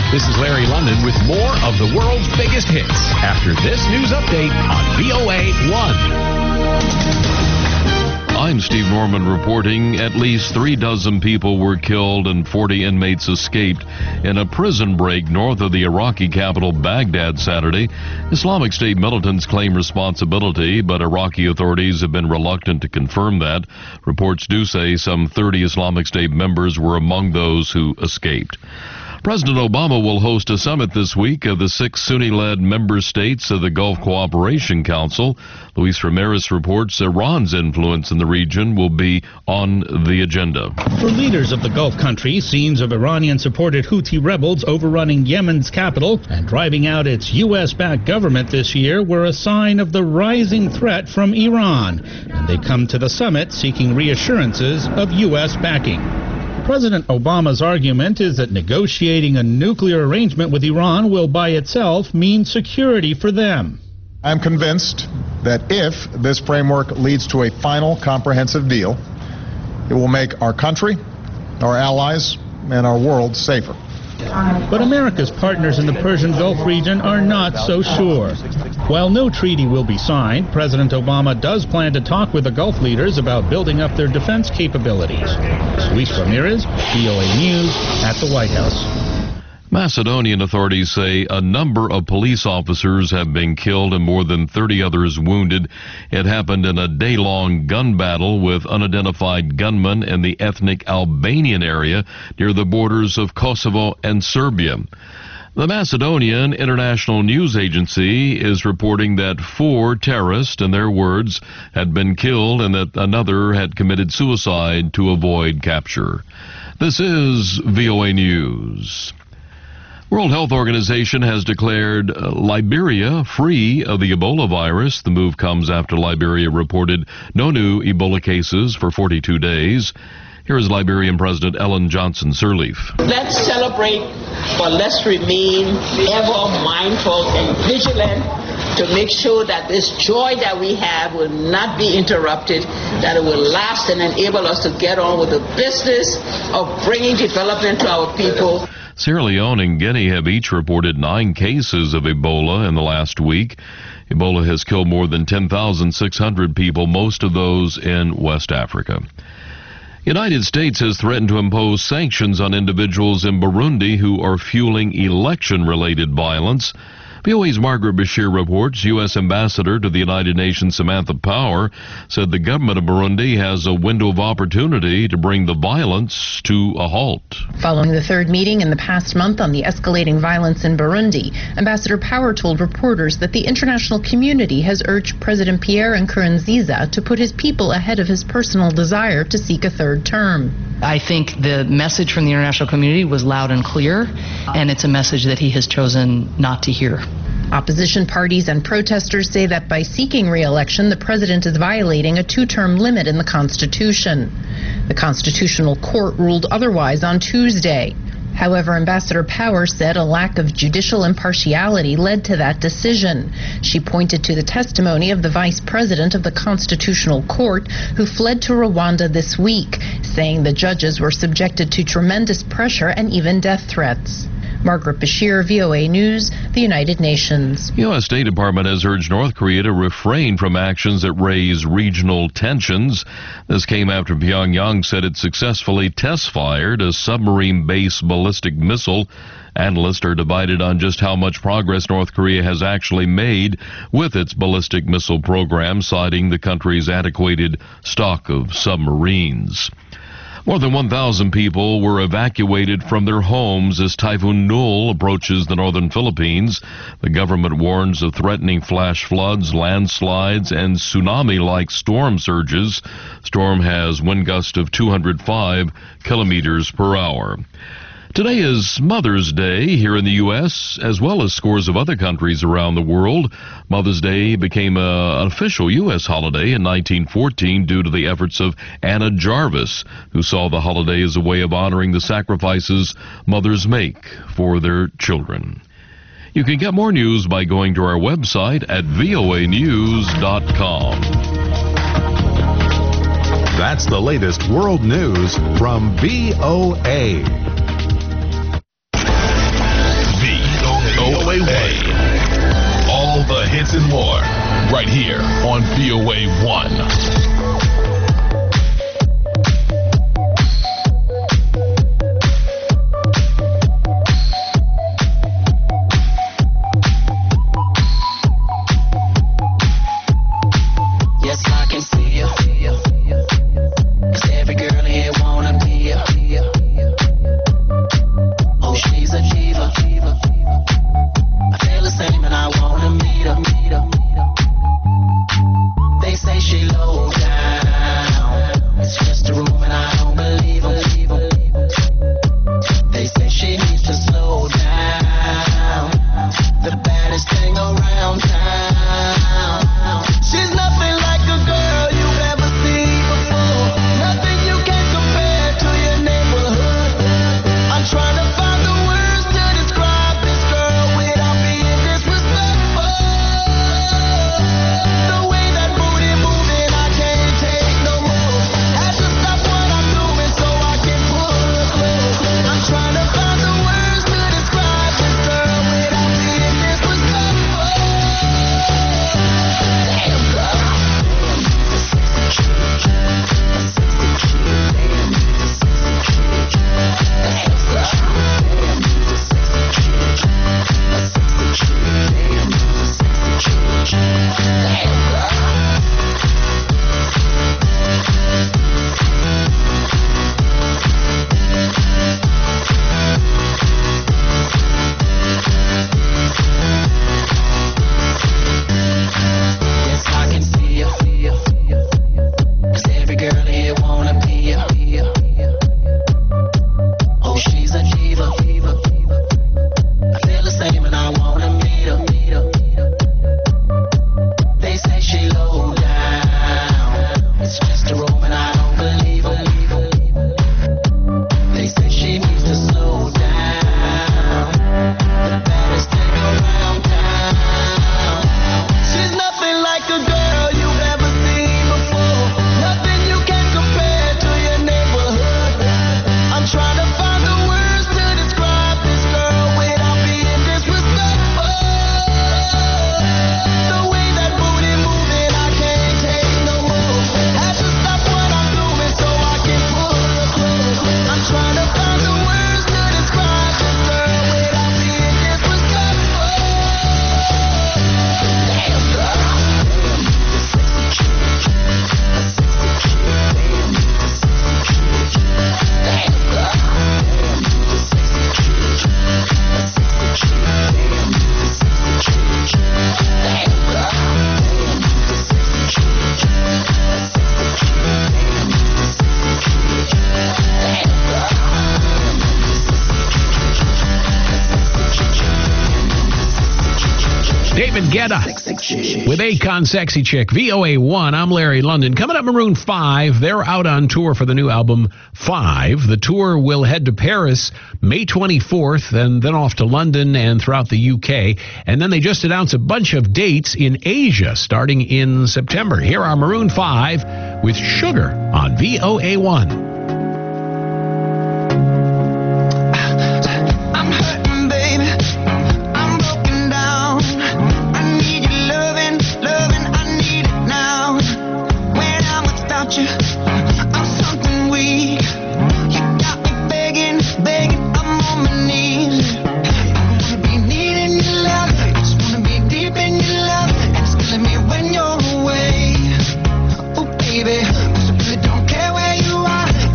This is Larry London with more of the world's biggest hits after this news update on VOA 1. I'm Steve Norman reporting at least 36 people were killed and 40 inmates escaped in a prison break north of the Iraqi capital Baghdad Saturday. Islamic State militants claim responsibility, but Iraqi authorities have been reluctant to confirm that. Reports do say some 30 Islamic State members were among those who escaped. President Obama will host a summit this week of the 6 Sunni-led member states of the Gulf Cooperation Council. Luis Ramirez reports Iran's influence in the region will be on the agenda. For leaders of the Gulf countries, scenes of Iranian-supported Houthi rebels overrunning Yemen's capital and driving out its U.S.-backed government this year were a sign of the rising threat from Iran, and they come to the summit seeking reassurances of U.S. backing. President Obama's argument is that negotiating a nuclear arrangement with Iran will by itself mean security for them. I'm convinced that if this framework leads to a final comprehensive deal, it will make our country, our allies, and our world safer. But America's partners in the Persian Gulf region are not so sure. While no treaty will be signed, President Obama does plan to talk with the Gulf leaders about building up their defense capabilities. Luis Ramirez, VOA News, at the White House. Macedonian authorities say a number of police officers have been killed and more than 30 others wounded. It happened in a day-long gun battle with unidentified gunmen in the ethnic Albanian area near the borders of Kosovo and Serbia. The Macedonian International News Agency is reporting that 4 terrorists, in their words, had been killed and that another had committed suicide to avoid capture. This is VOA News. World Health Organization has declared Liberia free of the Ebola virus. The move comes after Liberia reported no new Ebola cases for 42 days. Here is Liberian President Ellen Johnson Sirleaf. Let's celebrate, but let's remain ever mindful and vigilant to make sure that this joy that we have will not be interrupted, that it will last and enable us to get on with the business of bringing development to our people. Sierra Leone and Guinea have each reported 9 cases of Ebola in the last week. Ebola has killed more than 10,600 people, most of those in West Africa. United States has threatened to impose sanctions on individuals in Burundi who are fueling election-related violence. VOA's Margaret Bashir reports U.S. Ambassador to the United Nations Samantha Power said the government of Burundi has a window of opportunity to bring the violence to a halt. Following the third meeting in the past month on the escalating violence in Burundi, Ambassador Power told reporters that the international community has urged President Pierre Nkurunziza to put his people ahead of his personal desire to seek a third term. I think the message from the international community was loud and clear, and it's a message that he has chosen not to hear. Opposition parties and protesters say that by seeking re-election, the president is violating a 2-term limit in the Constitution. The Constitutional Court ruled otherwise on Tuesday. However, Ambassador Power said a lack of judicial impartiality led to that decision. She pointed to the testimony of the vice president of the Constitutional Court, who fled to Rwanda this week, saying the judges were subjected to tremendous pressure and even death threats. Margaret Bashir, VOA News, the United Nations. U.S. State Department has urged North Korea to refrain from actions that raise regional tensions. This came after Pyongyang said it successfully test-fired a submarine-based ballistic missile. Analysts are divided on just how much progress North Korea has actually made with its ballistic missile program, citing the country's antiquated stock of submarines. More than 1,000 people were evacuated from their homes as Typhoon Nul approaches the northern Philippines. The government warns of threatening flash floods, landslides, and tsunami-like storm surges. Storm has wind gusts of 205 kilometers per hour. Today is Mother's Day here in the U.S., as well as scores of other countries around the world. Mother's Day became an official U.S. holiday in 1914 due to the efforts of Anna Jarvis, who saw the holiday as a way of honoring the sacrifices mothers make for their children. You can get more news by going to our website at voanews.com. That's the latest world news from VOA. VOA 1. David Guetta with Akon Sexy Chick. VOA 1, I'm Larry London. Coming up, Maroon 5. They're out on tour for the new album 5. The tour will head to Paris May 24th and then off to London and throughout the UK. And then they just announced a bunch of dates in Asia starting in September. Here are Maroon 5 with Sugar on VOA 1. Don't care where you are.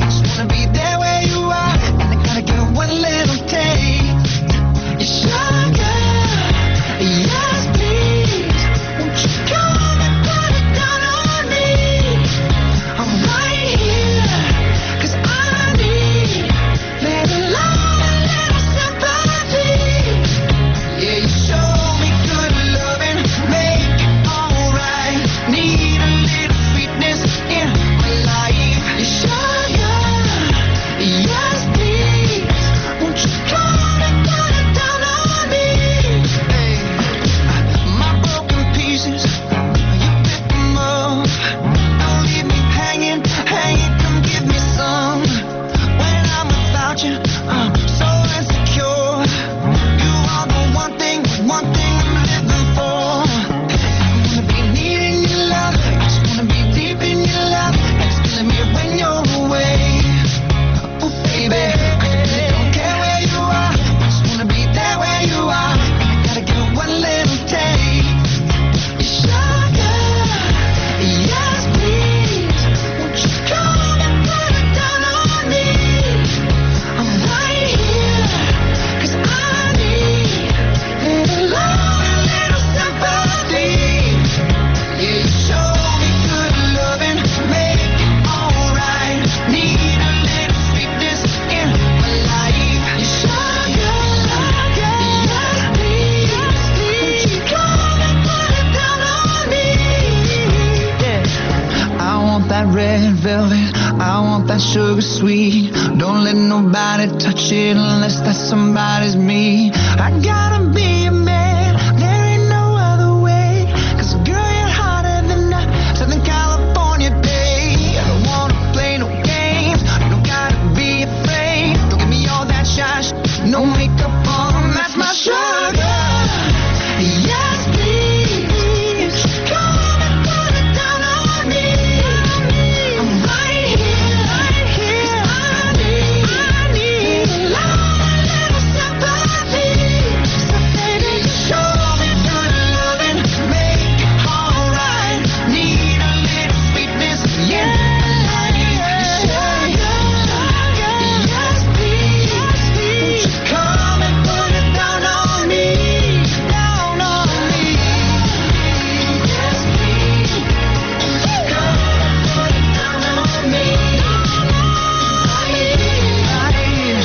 that sugar sweet. Don't let nobody touch it unless that somebody's me. I gotta be a man, there ain't no other way. 'Cause girl, you're hotter than a Southern California day. I don't wanna play no games, you don't gotta be afraid. Don't give me all that shy no makeup on, that's my sugar. Yes, please, come and put it down on me. I'm right here, 'cause I need a little sympathy. So baby, show me good loving, make it alright. Need a little sweetness in my life. Sugar, yes please, won't you come and put it down on me, down on me. Yes please, come and put it down on me. I need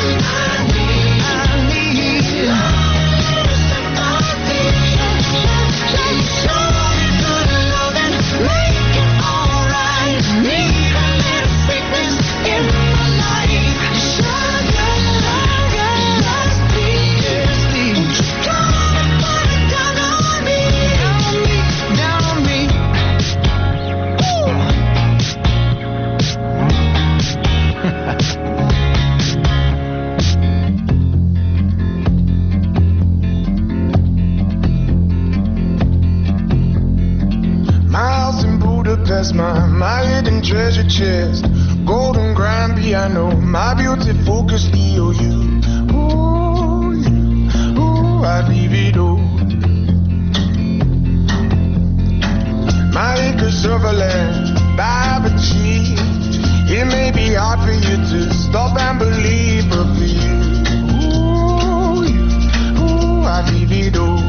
sympathy. Show me good loving, make it alright. Need a little sweetness in my life. Sugar, yes please, won't you come and put it down on me, down on me. My house in Budapest, my hidden treasure chest, golden grand piano, my beauty focus EOU. Ooh, I leave it all. My acres of land I have achieved. It may be hard for you to stop and believe, but for you, I leave it all.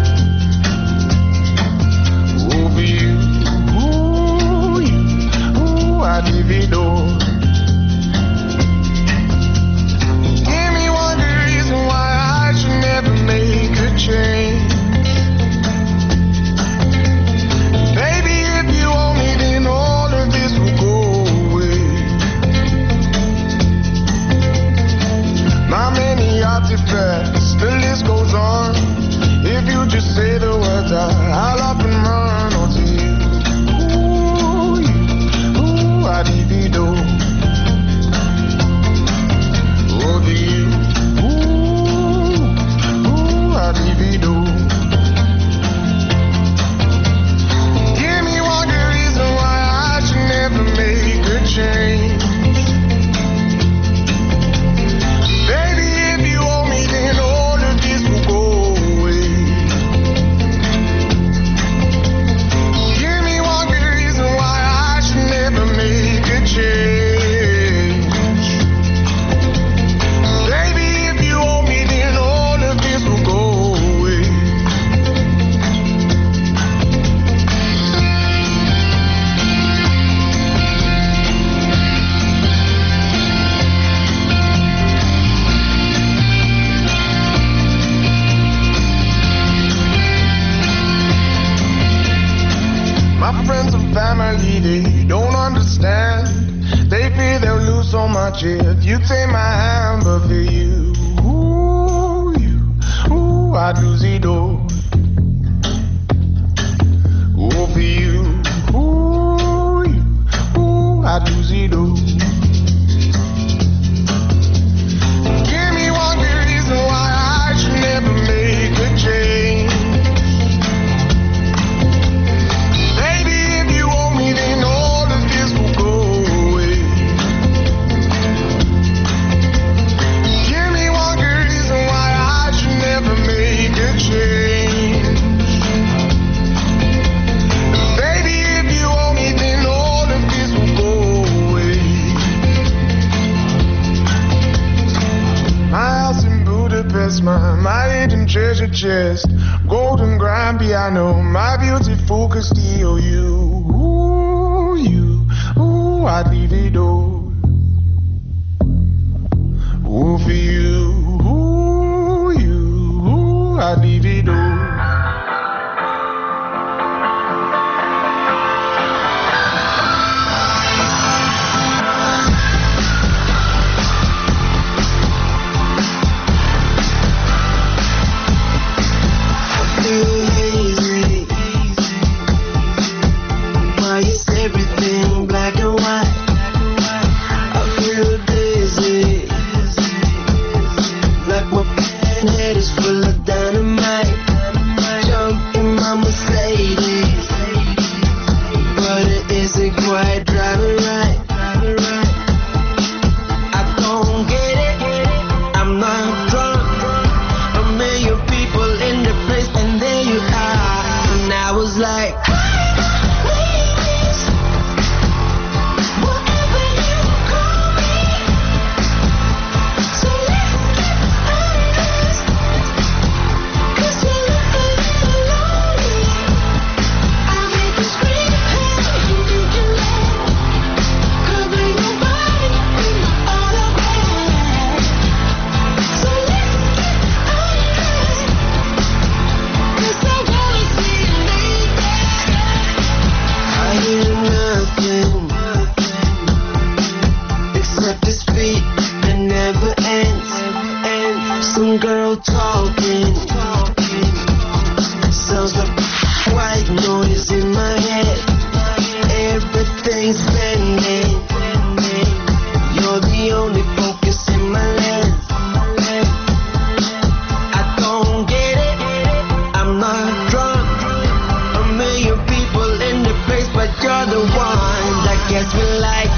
Oh, for you, I leave it all. Give me one good reason why I should never make a change. Baby, if you owe me, then all of this will go away. My many artifacts, the list goes on. If you just say the words, I'll up and run onto you. Ooh, I leave it all. Over you. Ooh, I leave it all. Give me one good reason why I should never make a change. Baby, if you owe me, then all of this will go away. Give me one good reason why I should never make a change. Baby, if you owe me, then all of this will go away. My friends and family, they don't understand. They fear they'll lose so much if you take my hand, but for you, I'd lose it all. Oh, for you, I'd lose it all. Give me one good reason why I should never make a change. Baby, if you owe me, then all of this will go away. Give me one good reason why I should never make a change. Baby, if you owe me, then all of this will go away. My house in Budapest, my hidden treasure chest, golden grand piano, my beauty focused EOU. I'd leave it all. Oh, for you, I'd leave it all. head is full of dynamite. Jump in my Mercedes, but it isn't quite driving right. I don't get it, I'm not drunk. A million people in the place, and there you are. And I was like, some girl talking. Sounds like white noise in my head. Everything's bending. You're the only focus in my lens. I don't get it, I'm not drunk. A million people in the place, but you're the one that gets me like.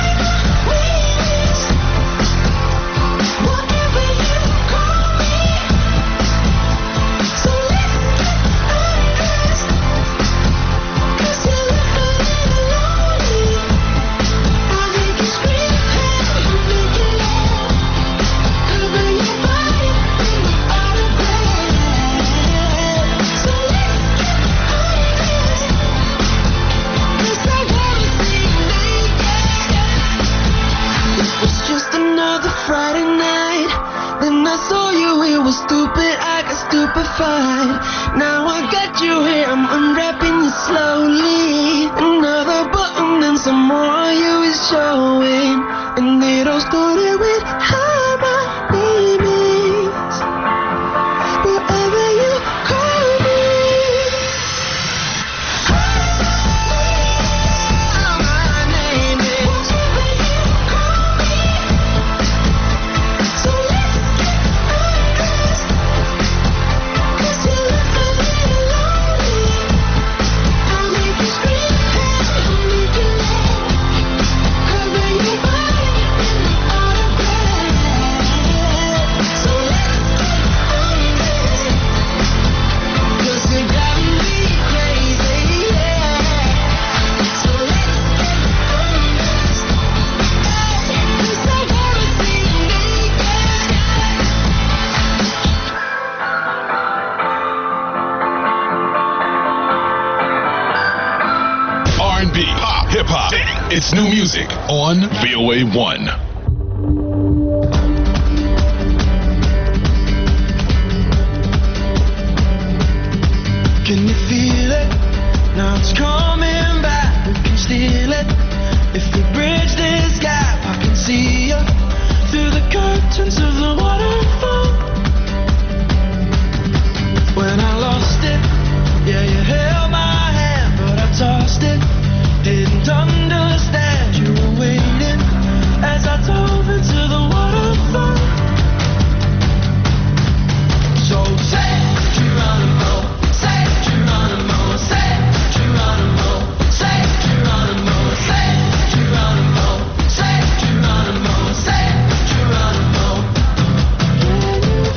Friday night, then I saw you, it was stupid, I got stupefied. Now I got you here, I'm unwrapping you slowly. Another button and some more of you is showing. And it all started with how my name is. Wherever you call me. Pop, hip-hop, it's new music on VOA1. Can you feel it? Now it's coming back. We can steal it. If we bridge this gap, I can see you through the curtains of the waterfall. When I lost it, yeah, you held my hand, but I tossed it. Didn't understand you were waiting as I dove into the waterfall. So say Geronimo, say Geronimo, say Geronimo, say Geronimo, say Geronimo, say Geronimo, say Geronimo.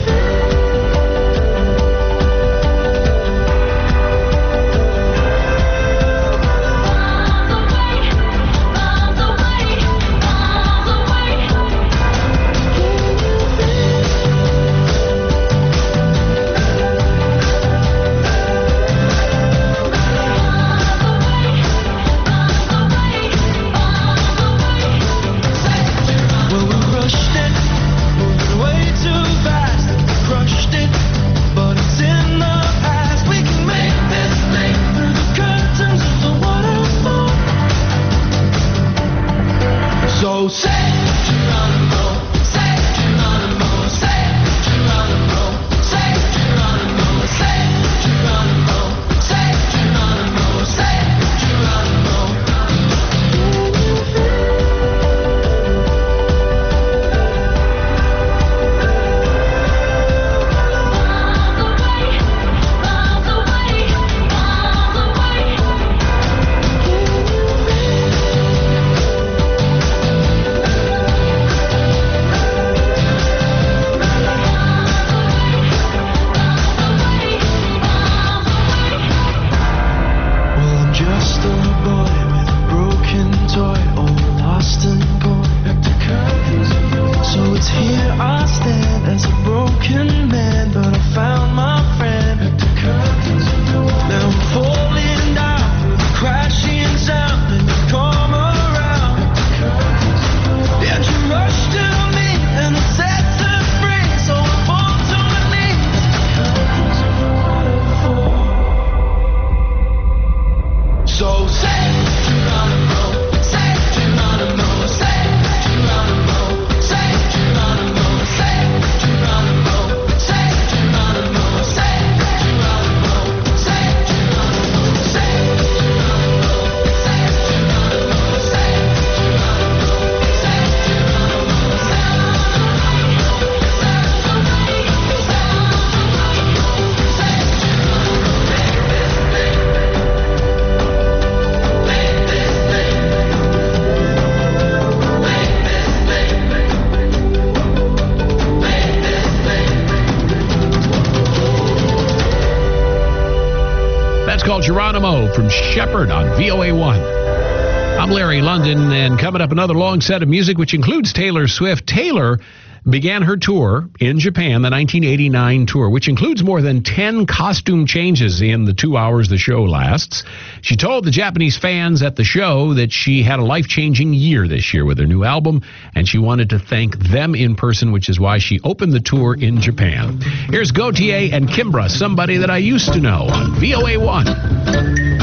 called Geronimo from Shepherd on VOA1. I'm Larry London, and coming up, another long set of music, which includes Taylor Swift. Taylor began her tour in Japan, the 1989 tour, which includes more than 10 costume changes in the 2 hours the show lasts. She told the Japanese fans at the show that she had a life-changing year this year with her new album, and she wanted to thank them in person, which is why she opened the tour in Japan. Here's Gautier and Kimbra, Somebody That I Used to Know, on VOA1.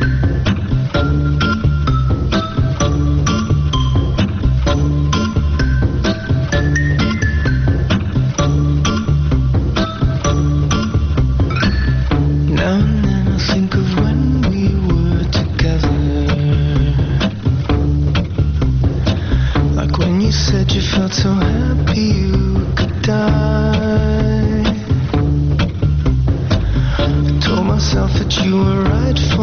So happy you could die. I told myself that you were right for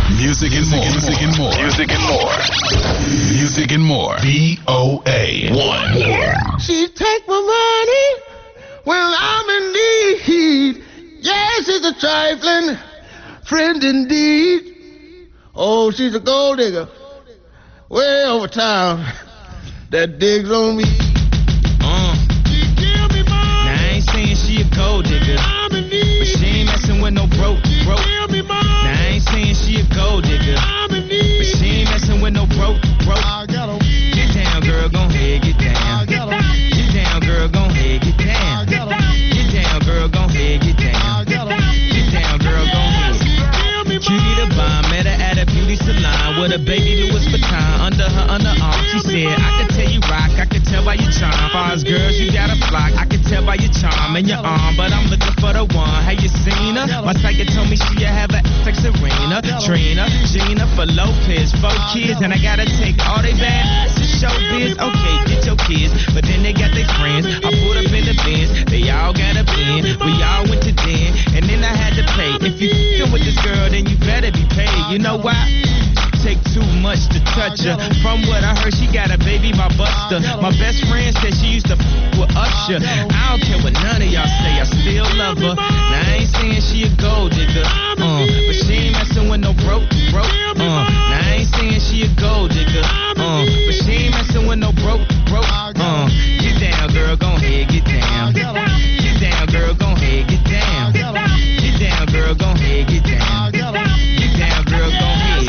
Music and more. Music and more. Music and more. Music and more. VOA1. She take my money when I'm in need. Yes, it's a trifling friend indeed. Oh, she's a gold digger way over town that digs on me. She give me money. Now I ain't saying she a gold digger, I'm in need. but she ain't messing with no broke. Give me money. Now I ain't saying she a gold digger, I'm in need. but she ain't messing with no broke. I got 'em. Get down, girl, gon' head, get down. Get down, girl, gon' head, get down. Get down, girl, gon' head, get down. Get down, girl, gon' head. Cutie the bomb, met her at a beauty salon with a baby Louis Vuitton under her underarm. She said, I can tell you rock, I can tell by your charm. Far as girls, you got a flock. I can tell by your charm and your arm, but I'm looking for the one. Have you seen her? My psychic told me she have a like Serena, Trina, Gina for Lopez, 4 kids, and I gotta take all they bad to show biz. Okay, get your kids, but then they got their friends. I pulled up in the Benz, they all got a bin. We all went to den, and then I had to pay. If you f***ing with this girl, then you better be paid. You know why? Take too much to touch her. From what I heard, she got a baby by Buster. My best friend said she used to f*** with Usher. I don't care what none of y'all say, I still love her. Now I ain't saying she a gold digger, but she ain't messing with no broke. Now I ain't saying she a gold digger, but she ain't messing with no broke. Get down, girl, gon' head, get down. Get down, girl, gon' head, get down. Get down, girl, gon' head, get down. Get down, girl, gon' head.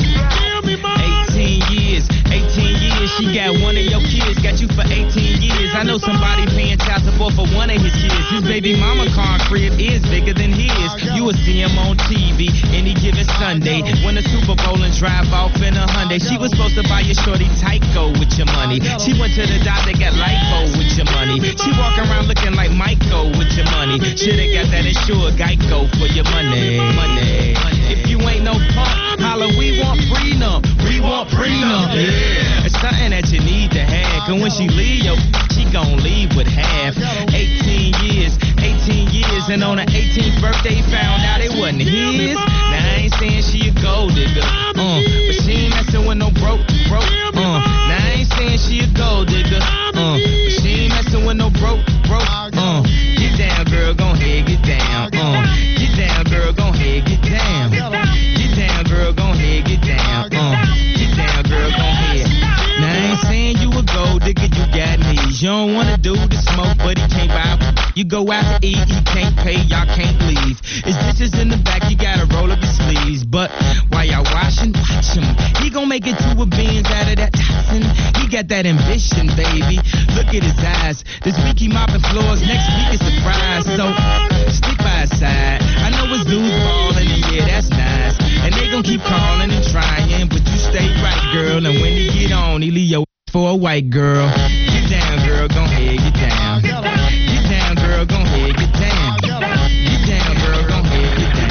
18 years, she got one of your kids, got you for 18 years. I know somebody paying child support for one of his kids. His baby mama car crib is bigger than his. You will see him on TV any given Sunday. Win the Super Bowl and drive off in a Hyundai. She was supposed to buy your shorty Tyco with your money. She went to the doctor, got lipo with your money. She walk around looking like Michael with your money. Shoulda got that insured Geico for your money. If you ain't no punk, holla, we want prenup. We want prenup. Yeah. It's something that you need to have. Cause when she leave, she gon' leave with half. 18 years, and on her 18th birthday, found out it wasn't his. Now I ain't saying she a gold digger, but she ain't messing with no broke. Now I ain't saying she a gold digger, but she ain't messing with no broke. Get down, girl, gon' head, get down. Get down, girl, gon' head, get down. Get down, girl, gon' head, get down. Get down, girl, gon' head. Now I ain't saying you a gold digger, you got knees. You don't wanna do the smoke, but he can't buy. You go out to eat, he can't pay, y'all can't leave. It's dishes in the back, you gotta roll up your sleeves. But while y'all washing, watch him. He gon' make it to a Benz out of that toxin. He got that ambition, baby. Look at his eyes. This week he mopping floors, next week is surprise. So stick by his side. I know his dudes ballin', and yeah, that's nice. And they gon' keep calling and trying, but you stay right, girl. And when he get on, he leave your for a white girl. Get down, girl, gon' head, get down. Get down, girl, gon' head, get down. Get down, girl, gon' head, get down.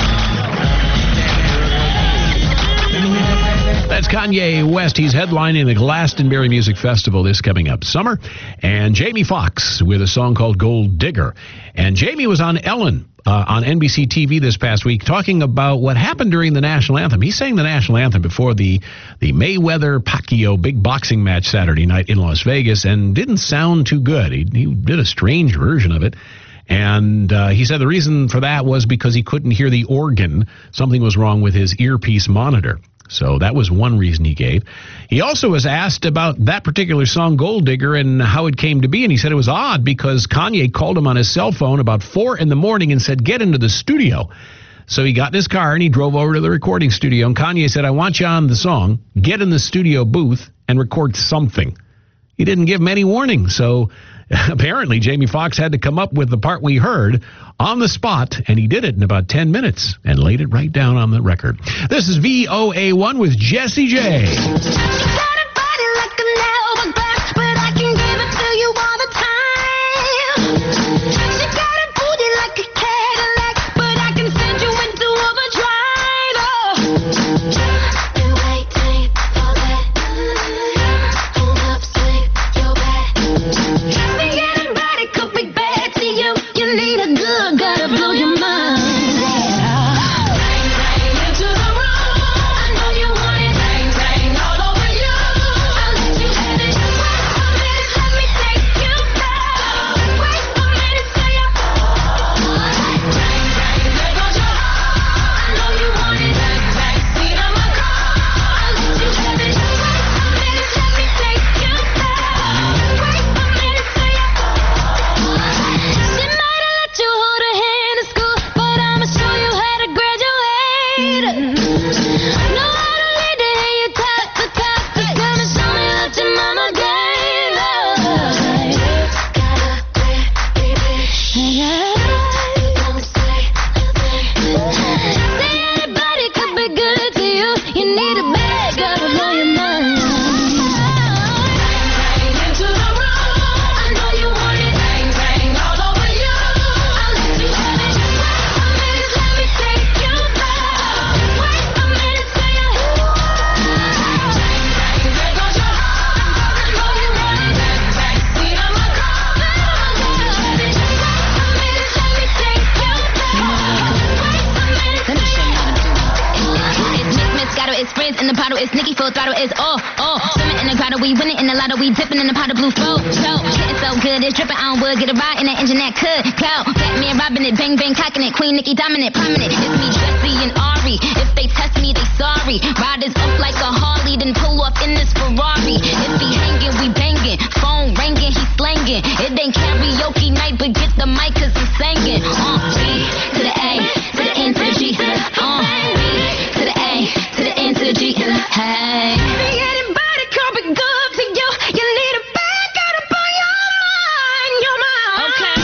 That's Kanye West. He's headlining the Glastonbury Music Festival this coming up summer. And Jamie Foxx with a song called Gold Digger. And Jamie was on Ellen on NBC TV this past week talking about what happened during the national anthem. He sang the national anthem before the Mayweather-Pacquiao big boxing match Saturday night in Las Vegas and didn't sound too good. He did a strange version of it. And he said the reason for that was because he couldn't hear the organ. Something was wrong with his earpiece monitor. So that was one reason he gave. He also was asked about that particular song, Gold Digger, and how it came to be. And he said it was odd because Kanye called him on his cell phone about 4 in the morning and said, get into the studio. So he got in his car and he drove over to the recording studio. And Kanye said, I want you on the song. Get in the studio booth and record something. He didn't give him any warning. So apparently Jamie Foxx had to come up with the part we heard on the spot, and he did it in about 10 minutes and laid it right down on the record. This is VOA1 with Jessie J. Gotta blow your mind. Into the room. I know you bottle. It's Nicki full throttle. It's swimming in the grotto. We winning in the lotto. We dipping in the pot of blue flow. Getting so good, it's dripping on wood. Get a ride in that engine that could go. Batman robbing it, bang bang cocking it. Queen Nicki dominant, prominent. It's me, Jesse and Ari. If they test me, they sorry. Riders up like a Harley, then pull off in this Ferrari. If he hanging, we banging. Phone ringing, he slanging. It ain't karaoke night, but get the mic 'cause I'm singing. B to the A, to the N to the G. B to the A, to the N to the G. Hey. Anybody come be good to you? You need a bag, gotta put your mind. Okay.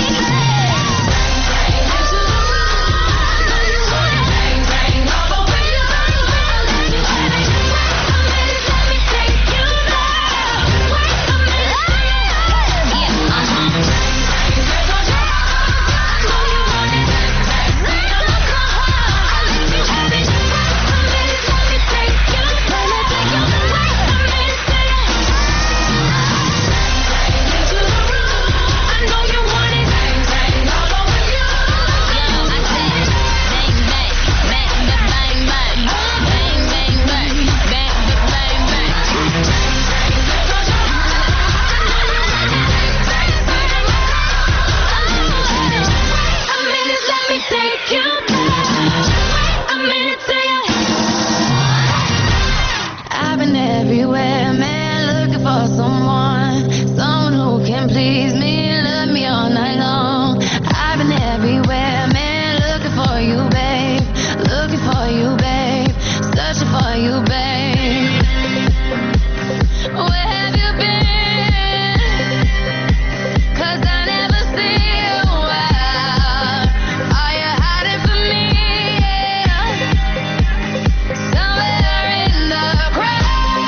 Everywhere, man, looking for someone who can please me, love me all night long. I've been everywhere, man, looking for you, babe, searching for you, babe. Where have you been? 'Cause I never see you out. Are you hiding from me? Somewhere in the crowd.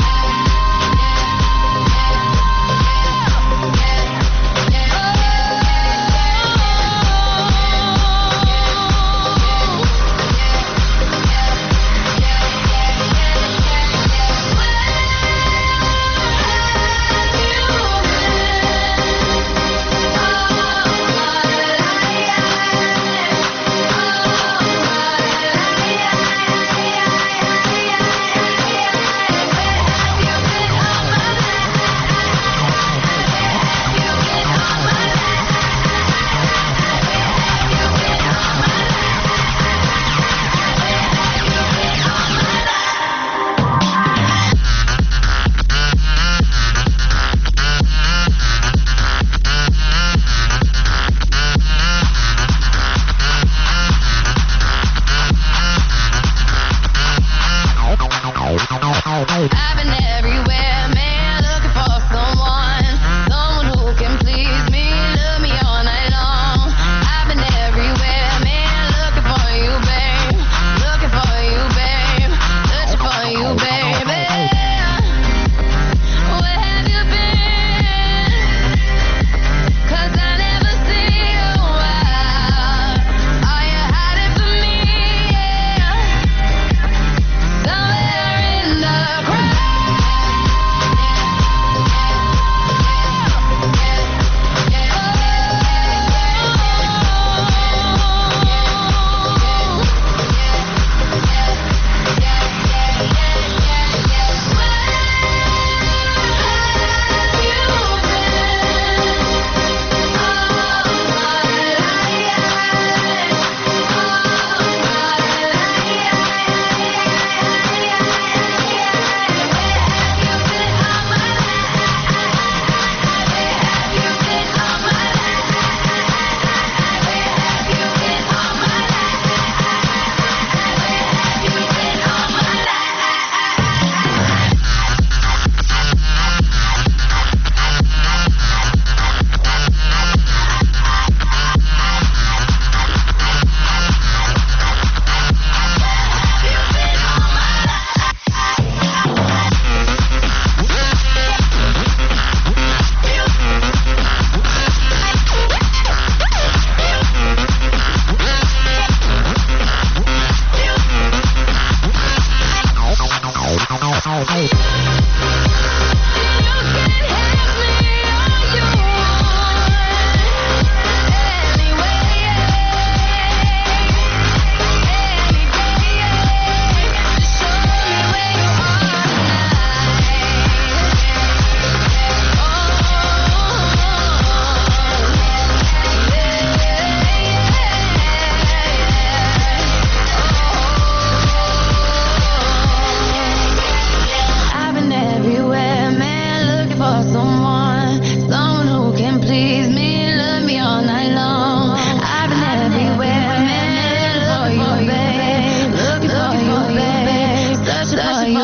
I've been everywhere, man, looking for someone who can please me, love me all night long. I've been everywhere, man, looking for you, babe, searching for you, baby. Where have you been? 'Cause I never see you out. Are you hiding from me? Somewhere in the crowd.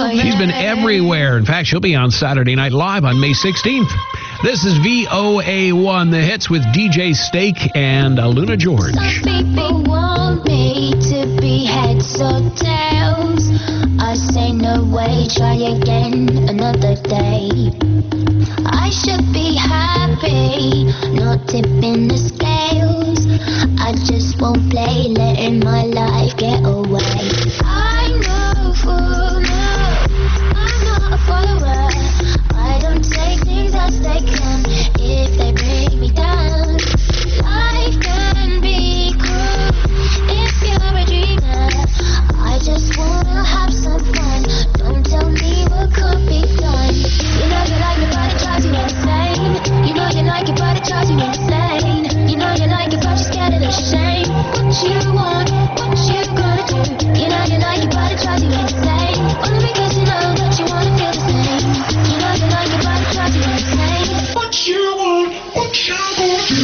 She's been everywhere. In fact, she'll be on Saturday Night Live on May 16th. This is VOA1, the hits with DJ Steak and Luna George. Some people want me to be heads or tails. I say no way, try again another day. I should be happy, not tipping the scales. I just won't play, letting my life get away. I know for now, I'm not a follower. I don't take things as they come if they bring me down. Life can be cruel if you're a dreamer. I just wanna have some fun. Don't tell me what could be done. You know you like me, but it drives you insane. You know you like it, but it drives you insane. You know you like it, but you're scared of the shame. What you want, what you gonna do? You know you like it, but it drives you insane. Only because you know that you wanna feel the same. You know you like it, but it drives you insane. What you want, what you gonna do?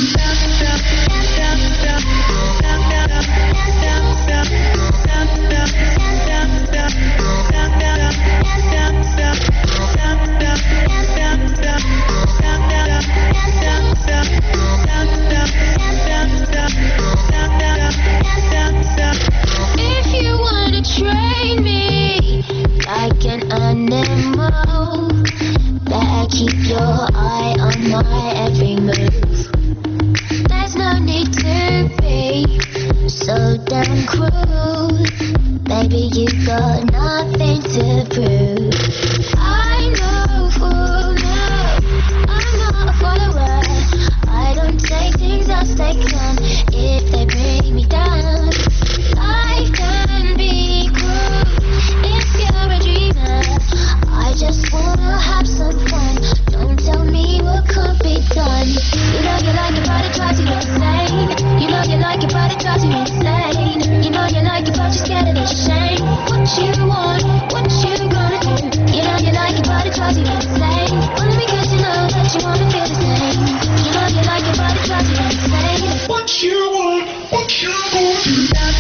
If you wanna train me like an animal, better keep your eye on my every move. There's no need to be so damn cruel. Baby, you got nothing to prove. I know for now, I'm not a follower. I don't take things as they come if they bring me down. Life can be cruel if you're a dreamer. I just wanna have some fun. Don't tell me what could be done. You know you like it, but it drives you insane. You know you like it, but it drives you insane. You know you like it, but you're scared of the shame. What you want, what you gonna do? You know you like it, but it drives you insane. Only because you know that you wanna feel the same. You know you like it, but it drives you insane. What you want, what you gonna do?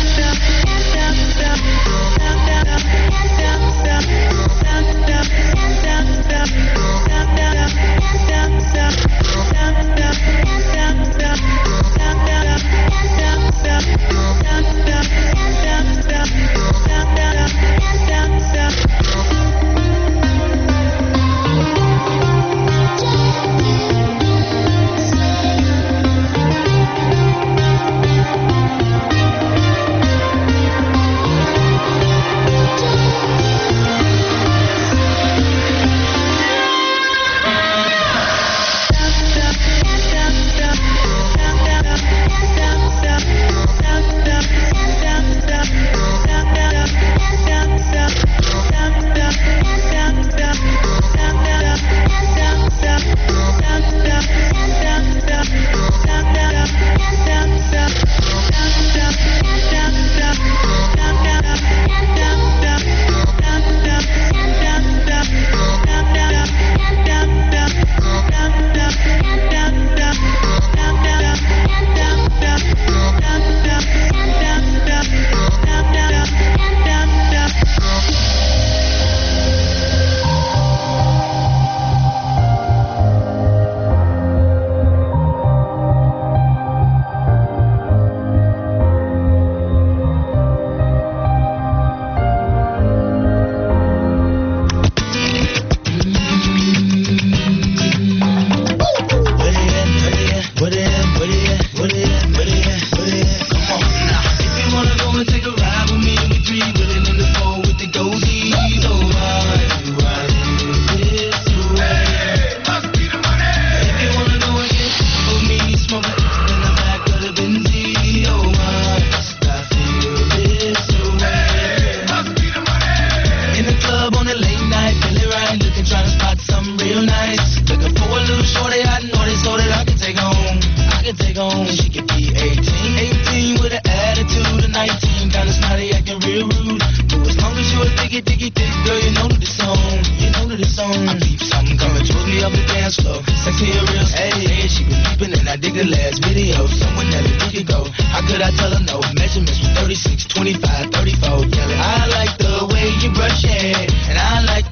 Sexy and real, hey, she been peeping and I dig the last video. Someone that a week ago, how could I tell her no? Measurements was 36, 25, 34, yelling. I like the way you brush your hair, and I like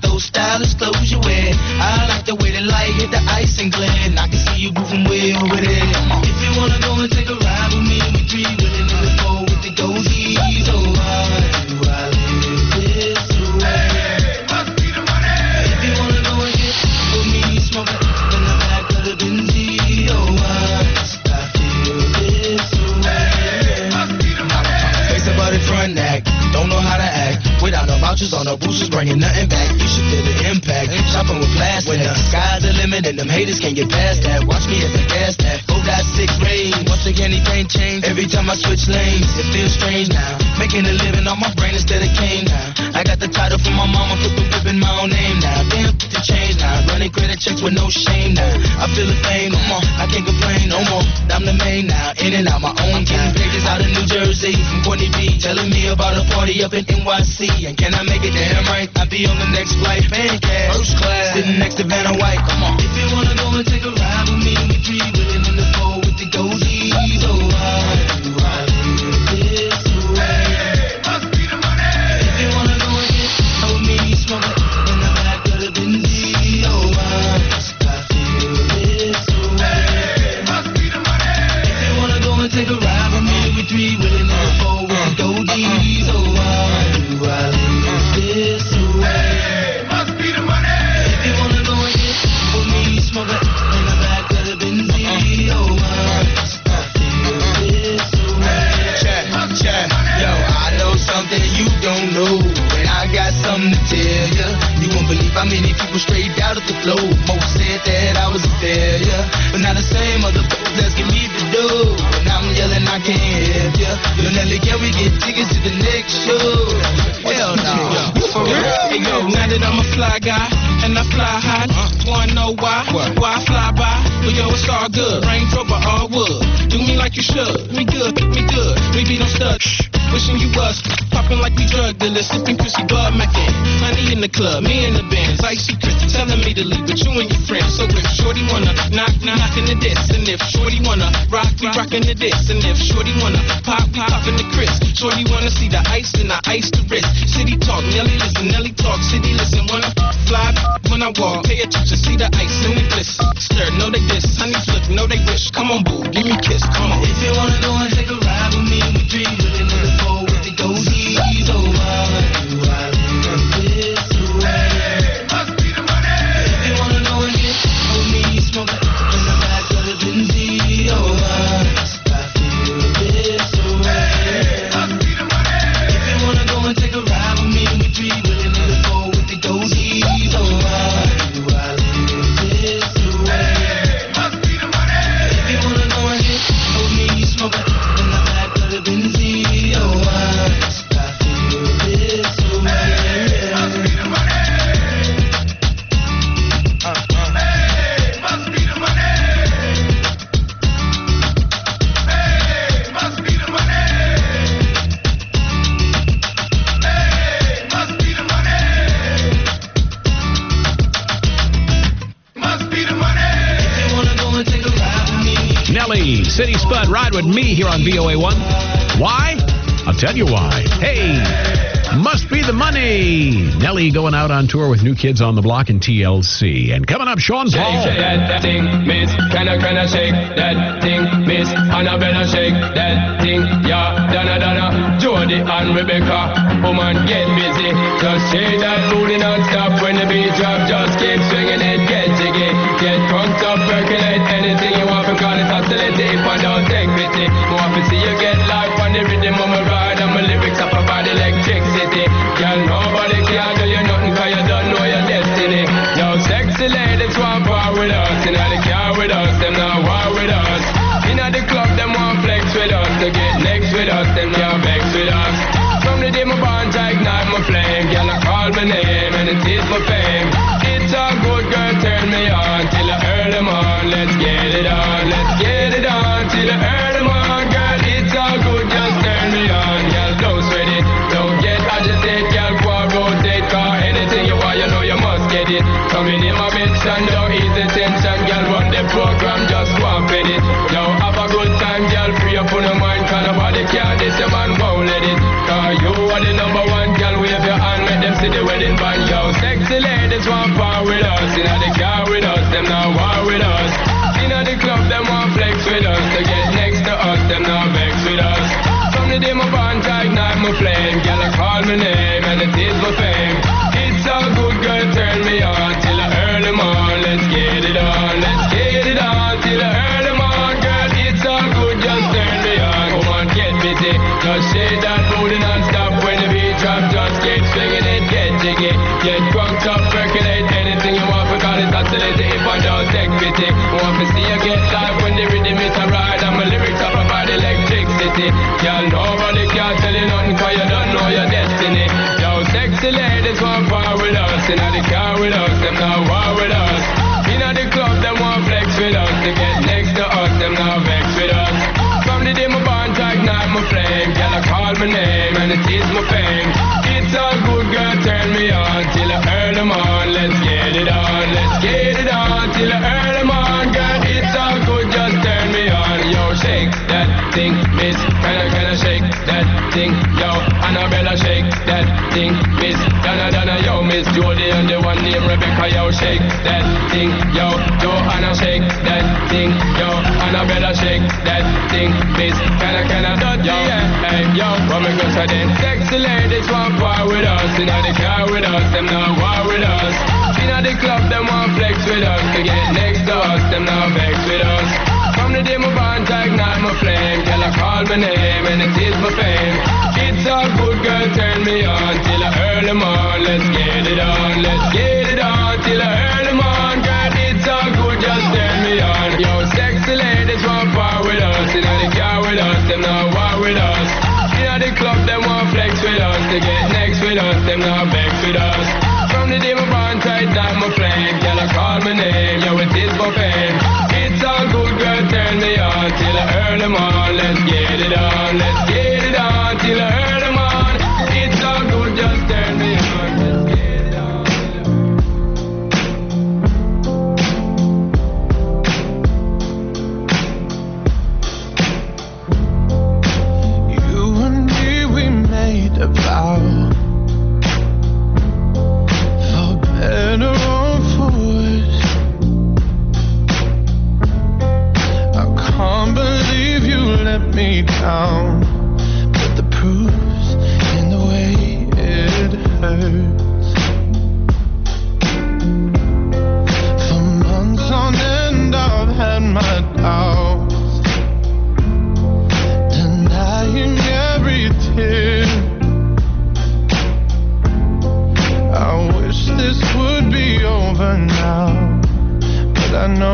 feel the impact. Shopping with plastic. When the sky's the limit and them haters can't get past that. Watch me as I gas that. 4.6 range. Once again, anything change. Every time I switch lanes, it feels strange now. Making a living on my brain instead of cane now. I got the title from my mama, put the whip in my own name now. Damn, the change now. Running credit checks with no shame now. I feel the fame, no more. I can't complain, no more. I'm the main now. In and out my own time. Pages out of New Jersey from Courtney B. Telling me about a party up in NYC. And can I make it damn right? I'll be on the next flight. Pancake. First class. Sitting next to Vanna White. Come on. If you wanna go and take a ride with me, we three willing in the four with the goldies. Oh, I do this way. Must be the money. If you wanna go and get with me, smoke it in the back of the Benz. Oh, I feel this way. Must be the money. If you wanna go and take a ride with me, we three willing in the four with the goldies. Oh, I live this way. Must be the money. If you wanna go and get with me, smoke it in the back of the Benz. Oh, I feel this way. Check. Yo, I know something you don't know, and I got something to tell ya. You won't believe how many people straight out of the flow. Most said that I was a failure, but now the same other folks asking me to do. And I'm yelling I can't help ya. Yo, Nelly, can we get tickets to the next show? Hell no. For real? Hey yo, now that I'm a fly guy and I fly high, wanna know why? Why I fly by? But yo, it's all good. Range Rover, all wood. Do me like you should. We good. We be no stud. Wishing you was popping like we drug dealers, sipping Chrissy Bud Mackin. Honey in the club, me in the Benz, icy Chris telling me to leave with you and your friends. So if Shorty wanna knock in the diss, and if Shorty wanna rock, we rockin' the diss, and if Shorty wanna pop, we poppin' the Chris. Shorty wanna see the ice, then I ice the wrist. City talk, Nelly listen, Nelly talk, city listen. Wanna fly when I walk, pay attention, see the ice and the bliss. Stir, know they diss, honey flip, know they wish. Come on, boo, give me a kiss, come on. If you wanna go and take a ride with me, we three really know the four with the goldies. Oh, I live this way. Must be the money. If you wanna go and get with me, smoke it in the back of the Benz. Oh, I feel this way. Must be the money. If you wanna go and take a ride with me, we three really know the four with the goldies. Oh, I live this way. Must be the money. If you wanna go and get with me, smoke it in the back of the Benz. Oh, I feel this way. Must be the money. Hey, must be the money. Hey, must be the money. Hey, must be the money. Must be the money. If you wanna go and take a ride with me. Nelly, City Spud, ride with me here on VOA1. Why? I'll tell you why. Hey, must be the money. Nelly going out on tour with New Kids on the Block and TLC. And coming up, Sean Paul. Shake that thing, miss. Can I shake that thing, miss? Annabella shake that thing, yeah. Donna, Jody and Rebecca. Woman, get busy. Just shake that booty non-stop when the beat drop. Just keep swinging it, get jiggy. Get drunk up, percolate anything you want because it's hostility. If I don't take pity, more to see you get life on the rhythm of my ride. And my lyrics up about electricity. Girl, nobody can do you nothing cause you don't know your destiny. Yo, sexy ladies want war with us. In the car with us, them not war with us. In the club, them want flex with us. To get next with us, them not vex with us. From the day my bond, I ignite my flame. Girl, I call my name and it is my fame. It's a good girl, turn me on till I earn them on. Let's get it on, till I earn them on. Girl, it's all good, just turn me on. Girl, close with it, don't get agitated. Girl, go and rotate, cause anything you want, you know you must get it. Coming in my midst and don't ease the tension. Girl, run the program, just go and fit it. Yo, have a good time, girl, free up on your mind. Cause nobody can this, your man won't let it. Cause you are the number one, girl, wave your hand, make them see the wedding band. Yo, sexy ladies want power with us. In the car with us, them not war with us. In the club, them want flex with us. To get next to us, them not vex with us. From the day my bond, I ignite my flame. Girl, I call my name and it is my fame. It's a good girl, turn me on till I earn them on. Let's get it on, till I earn them on. Girl, it's all good, just turn me on. Come on, get busy, just shake that booty non-stop. When the beat drop, just keep swinging it, get jiggy. Get drunk up, Me see you get live when the rhythm is a ride, and my lyrics up about electricity. Y'all nobody can tell you nothing, cause you don't know your destiny. Yo, sexy ladies want power with us, inna the car with us, them not war with us. Inna the club, them want flex with us, to get next to us, them not vex with us. From the day my bond to ignite my flame, girl I call my name and it is my fame. It's all good, girl, turn me on till I earn them on. Let's get it on, let's get it on till I earn them on, girl. It's all good, just turn me on. Yo, shake that thing, miss. Can I shake that thing, yo? Annabella, shake that thing, miss. Donna, yo, Miss Jody and the one named Rebecca, yo, shake that thing, yo. Joanna, shake that thing, yo. Annabella, shake that thing, miss. Can I, yo, hey, yo, what me go say then? Sexy ladies want war with us, inna the car with us, them not war with us. Inna the club, them want flex with us, to get next to us, them not vex with us. From the day my bond to ignite my flame, girl I call my name and it is my fame. It's all good, girl, turn me on till I earn them on. Let's get it on, let's get it on till I earn them on, girl. It's all good, just turn me on. Yo, sexy ladies want power with us, inna the car with us, them not war with us. Inna the club, them want flex with us, to get next with us, them not vex with us. From the day my bond to ignite my flame, girl I call my name, yo, it is my fame. It's all good, girl, turn me on till I earn them on. Let's get it on, let's get it on till I earn them on. It's all good, just turn me on. Let's get it on. You and me, we made a vow, for better or for worse. Can't believe you let me down, but the proof's in the way it hurts. For months on end I've had my doubts, denying every tear. I wish this would be over now, but I know